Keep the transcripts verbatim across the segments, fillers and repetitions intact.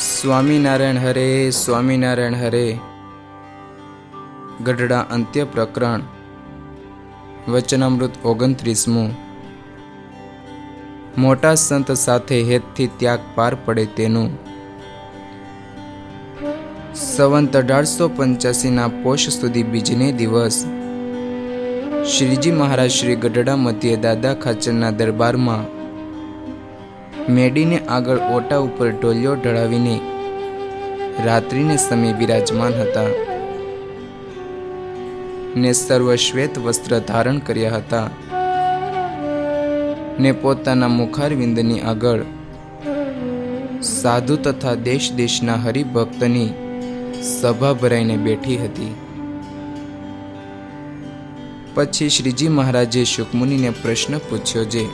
સ્વામિનારાયણ હરે સ્વામિનારાયણ હરે. ગઢડા અંત્ય પ્રકરણ વચનામૃત ઓગણત્રીસમું. મોટા સંત સાથે હેતથી ત્યાગ પાર પડે તેનું. સંવંત અઢારસો પંચ્યાસીના પોષ સુધી બીજને દિવસ શ્રીજી મહારાજ શ્રી ગઢડા મધ્યે દાદા ખાચરના દરબારમાં મેડીને આગળ ઓટા ઉપર ઢોલિયો ઢળાવીને રાત્રિને સમય બિરાજમાન હતા ને સર્વ શ્વેત વસ્ત્ર ધારણ કર્યા હતા ને પોતાના મુખારવિંદની આગળ સાધુ તથા દેશ દેશના હરિભક્તની સભા ભરાઈને બેઠી હતી. પછી શ્રીજી મહારાજે શુકમુનિને પ્રશ્ન પૂછ્યો, જે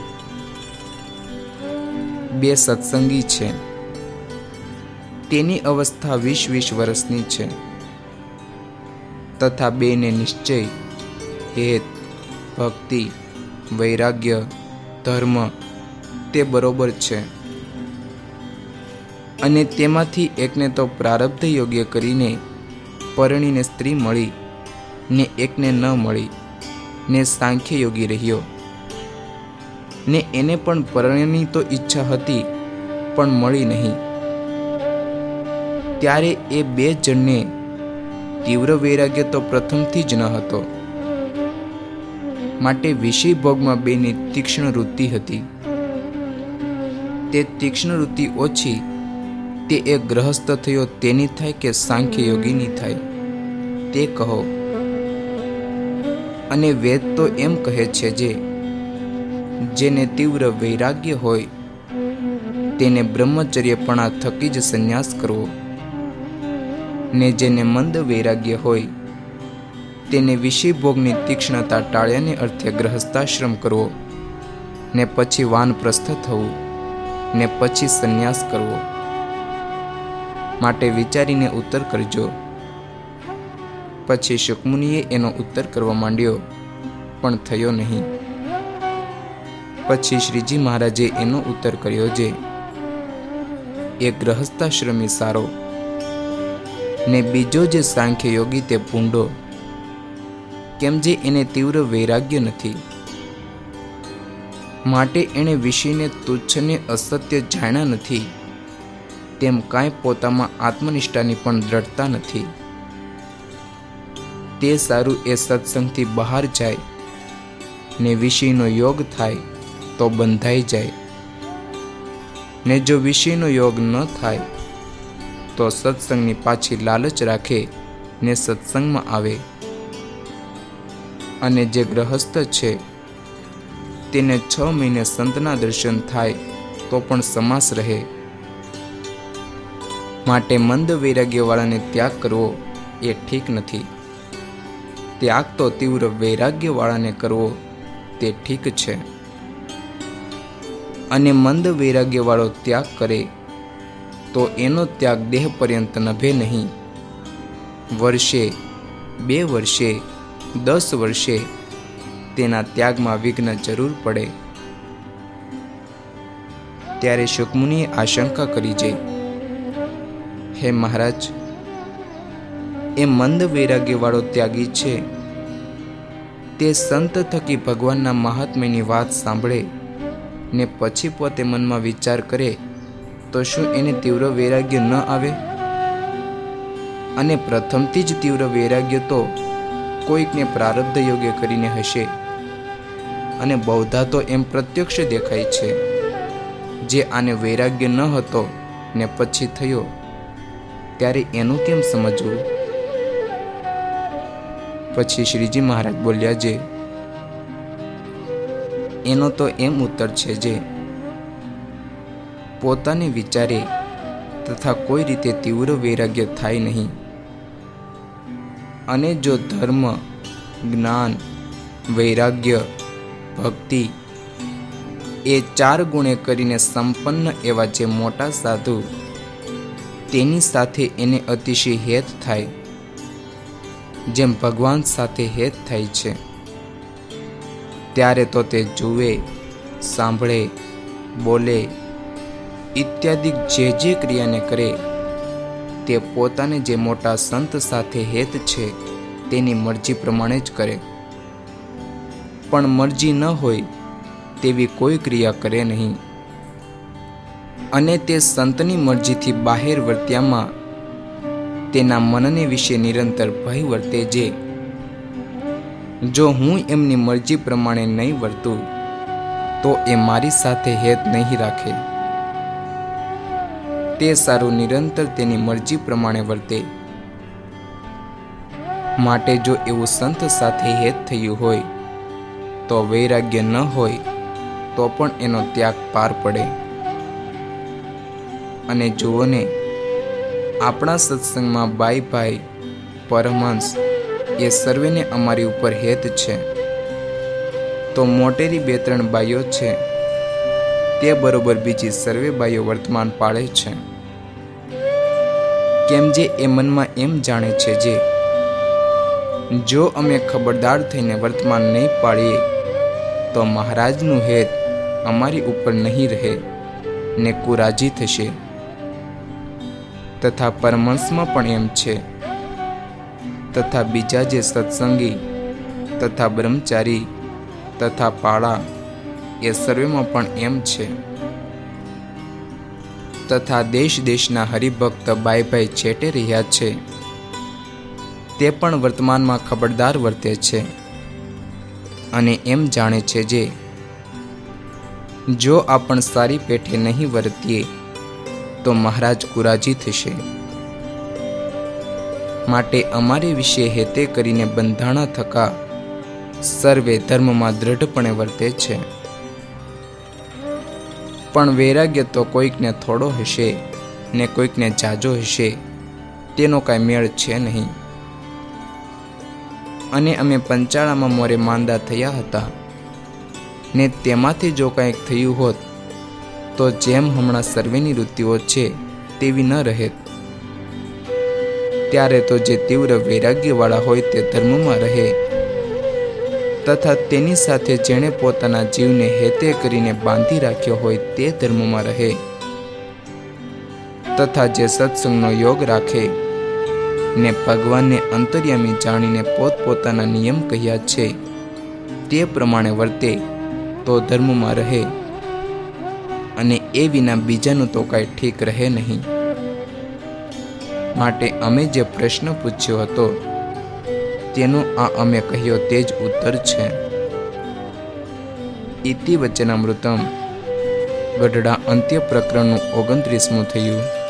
બે સત્સંગી છે, તેની અવસ્થા વીસ વીસ વર્ષની છે, તથા બેને નિશ્ચય, હેત, ભક્તિ, વૈરાગ્ય, ધર્મ તે બરોબર છે, અને તેમાંથી એકને તો પ્રારબ્ધ યોગ્ય કરીને પરણીને સ્ત્રી મળી ને એકને ન મળી ને સાંખ્ય યોગી રહ્યો, ને એને પણ પરણની તો ઈચ્છા હતી પણ મળી નહીં. ત્યારે એ બે જણને તીવ્ર વૈરાગ્ય તો પ્રથમથી જ ન હતો, માટે વિષય ભોગમાં બેની તીક્ષ્ણ વૃત્તિ હતી. તે તીક્ષ્ણ વૃત્તિ ઓછી તે એક ગ્રહસ્થ થયો તેની થાય કે સાંખ્ય યોગીની થાય તે કહો. અને વેદ તો એમ કહે છે, જે જેને તીવ્ર વૈરાગ્ય હોય તેને બ્રહ્મચર્યપણા થકી જ સંન્યાસ કરવો, ને જેને મંદ વૈરાગ્ય હોય તેને વિષય ભોગની તીક્ષ્ણતા ટાળ્યાને અર્થે ગ્રહસ્થાશ્રમ કરવો, ને પછી વાનપ્રસ્થ થવું, ને પછી સંન્યાસ કરવો. માટે વિચારીને ઉત્તર કરજો. પછી શુકમુનિએ એનો ઉત્તર કરવા માંડ્યો, પણ થયો નહીં. પછી શ્રીજી મહારાજે એનો ઉત્તર કર્યો, જે એક ગ્રહસ્થાશ્રમી સારો, ને બીજો જે સાંખ્ય યોગી તે ભૂંડો. કેમ જે એને તીવ્ર વૈરાગ્ય નથી, માટે એણે વિષયને તુચ્છને અસત્ય જાણ્યા નથી, તેમ કાંઈ પોતામાં આત્મનિષ્ઠાની પણ દ્રઢતા નથી. તે સારું એ સત્સંગથી બહાર જાય ને વિષયનો યોગ થાય તો બંધાઈ જાય, ને જો વિષયનો યોગ ન થાય તો સત્સંગની પાછી લાલચ રાખે ને સત્સંગમાં આવે. અને જે ગ્રહસ્થ છે તેને છ મહિને સંતના દર્શન થાય તો પણ સમાસ રહે. માટે મંદ વૈરાગ્યવાળાને ત્યાગ કરવો એ ઠીક નથી. ત્યાગ તો તીવ્ર વૈરાગ્યવાળાને કરવો તે ઠીક છે. અને મંદ વૈરાગ્યવાળો ત્યાગ કરે તો એનો ત્યાગ દેહ પર્યંત નભે નહીં. વર્ષે, બે વર્ષે, દસ વર્ષે તેના ત્યાગમાં વિઘ્ન જરૂર પડે. ત્યારે શુકમુનિએ આશંકા કરી, છે હે મહારાજ, એ મંદ વૈરાગ્યવાળો ત્યાગી છે, તે સંત થકી ભગવાનના મહાત્મ્યની વાત સાંભળે ને પછી પોતે મનમાં વિચાર કરે તો શું એને તીવ્ર વૈરાગ્ય ન આવે? અને પ્રથમથી જ તીવ્ર વૈરાગ્ય તો કોઈકને પ્રારબ્ધ યોગ્ય કરીને હશે, અને બૌદ્ધા તો એમ પ્રત્યક્ષ દેખાય છે, જે આને વૈરાગ્ય ન હતો ને પછી થયો, ત્યારે એનું કેમ સમજવું? પછી શ્રીજી મહારાજ બોલ્યા, જે એનો તો એમ ઉત્તર છે, જે પોતાને વિચારે તથા કોઈ રીતે તીવ્ર વૈરાગ્ય થાય નહીં. અને જો ધર્મ, જ્ઞાન, વૈરાગ્ય, ભક્તિ એ ચાર ગુણે કરીને સંપન્ન એવા જે મોટા સાધુ, તેની સાથે એને અતિશય હેત થાય, જેમ ભગવાન સાથે હેત થાય છે, ત્યારે તો તે જુએ, સાંભળે, બોલે ઇત્યાદિ જે જે ક્રિયાને કરે તે પોતાને જે મોટા સંત સાથે હેત છે તેની મરજી પ્રમાણે જ કરે, પણ મરજી ન હોય તેવી કોઈ ક્રિયા કરે નહીં. અને તે સંતની મરજીથી બહાર વર્ત્યામાં તેના મનને વિશે નિરંતર ભય વર્તે જે જો હું એમની મરજી પ્રમાણે નહીં વર્તું તો એ મારી સાથે હેત નહીં રાખે. તે સારું નિરંતર તેની મરજી પ્રમાણે વર્તે. માટે જો એવું સંત સાથે હેત થયું હોય તો વૈરાગ્ય ન હોય તો પણ એનો ત્યાગ પાર પડે. અને જુઓ ને, આપણા સત્સંગમાં બાઈ ભાઈ પરમહંસ એ સર્વેને અમારી ઉપર હેત છે, તો મોટેરી બે ત્રણ બાઈઓ છે તે બરોબર બીજી સર્વે બાઈઓ વર્તમાન પાળે છે. કેમ જે એ મનમાં એમ જાણે છે જે જો અમે ખબરદાર થઈને વર્તમાન નહીં પાળીએ તો મહારાજનું હેત અમારી ઉપર નહીં રહે ને કુરાજી થશે. તથા પરમહંસમાં પણ એમ છે, તથા બીજા જે સત્સંગી તથા બ્રહ્મચારી તથા પાળા એ સર્વેમાં પણ એમ છે. તથા દેશ દેશના હરિભક્ત બાઈ ભાઈ છેટે રહ્યા છે તે પણ વર્તમાનમાં ખબરદાર વર્તે છે અને એમ જાણે છે જે જો આપણ સારી પેઠે નહીં વર્તીએ તો મહારાજ કુરાજી થશે. માટે અમારે વિશે હેતે કરીને બંધાણા થકા સર્વે ધર્મમાં દ્રઢપણે વર્તે છે. પણ વૈરાગ્ય તો કોઈકને થોડો હશે ને કોઈકને જાજો હશે, તેનો કાંઈ મેળ છે નહીં. અને અમે પંચાળામાં મોરે માંદા થયા હતા ને તેમાંથી જો કંઈક થયું હોત તો જેમ હમણાં સર્વેની વૃત્તિઓ છે તેવી ન રહે. ત્યારે તો જે તીવ્ર વૈરાગ્યવાળા હોય તે ધર્મમાં રહે, તથા તેની સાથે જેણે પોતાના જીવને હેતે કરીને બાંધી રાખ્યો હોય તે ધર્મમાં રહે. તથા જે સત્સંગનો યોગ રાખે ને ભગવાનને અંતર્યામી જાણીને પોતપોતાના નિયમ કહ્યા છે તે પ્રમાણે વર્તે તો ધર્મમાં રહે, અને એ વિના બીજાનું તો કાંઈ ઠીક રહે નહીં. માટે અમે જે પ્રશ્ન પૂછ્યો હતો તેનો આ અમે કહ્યો તે જ ઉત્તર છે. ઇતિ વચનામૃતમ ગઢડા અંત્ય પ્રકરણનું ઓગણત્રીસમું થયું.